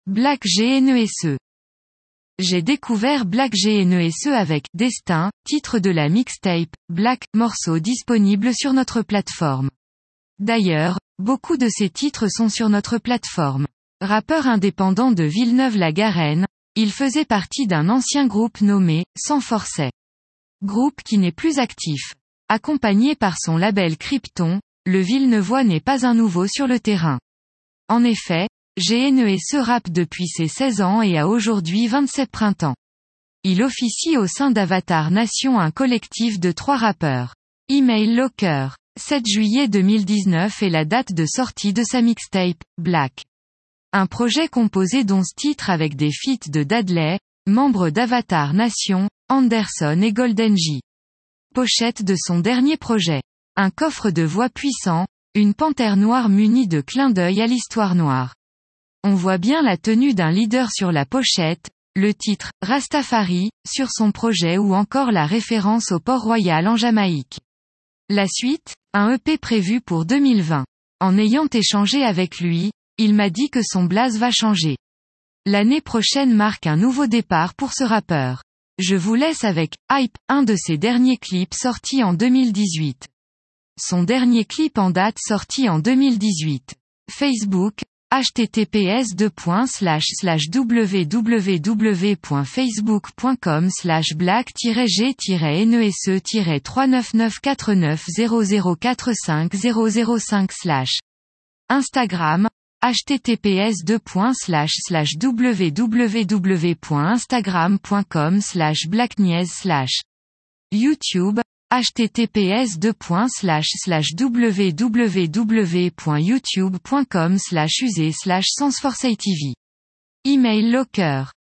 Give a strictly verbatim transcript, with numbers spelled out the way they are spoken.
Black G N E S E. J'ai découvert Black G N E S E avec Destin, titre de la mixtape, Black, morceau disponible sur notre plateforme. D'ailleurs, beaucoup de ces titres sont sur notre plateforme. Rappeur indépendant de Villeneuve-la-Garenne, il faisait partie d'un ancien groupe nommé Sans Forcet. Groupe qui n'est plus actif. Accompagné par son label Krypton, le Villeneuvois n'est pas un nouveau sur le terrain. En effet, G N E S E rappe depuis ses seize ans et a aujourd'hui vingt-sept printemps. Il officie au sein d'Avatar Nation, un collectif de trois rappeurs. Email Locker. sept juillet deux mille dix-neuf est la date de sortie de sa mixtape, Black. Un projet composé d'onze titres avec des feats de Dadley, membre d'Avatar Nation, Anderson et Golden J. Pochette de son dernier projet. Un coffre de voix puissant, une panthère noire munie de clins d'œil à l'histoire noire. On voit bien la tenue d'un leader sur la pochette, le titre, Rastafari, sur son projet ou encore la référence au Port-Royal en Jamaïque. La suite, un E P prévu pour deux mille vingt. En ayant échangé avec lui, il m'a dit que son blaze va changer. L'année prochaine marque un nouveau départ pour ce rappeur. Je vous laisse avec Hype, un de ses derniers clips sortis en deux mille dix-huit. Son dernier clip en date sorti en deux mille dix-huit. Facebook, https deux points slash slash www.facebook.com slash black-g-nese trois neuf neuf quatre neuf zéro zéro quatre cinq zéro zéro cinq slash Instagram, https deux points slash slash www.instagram.com slash blackniez slash YouTube, https deux points slash slash www.youtube.com slash usé slash sansforsaitv. Email Locker.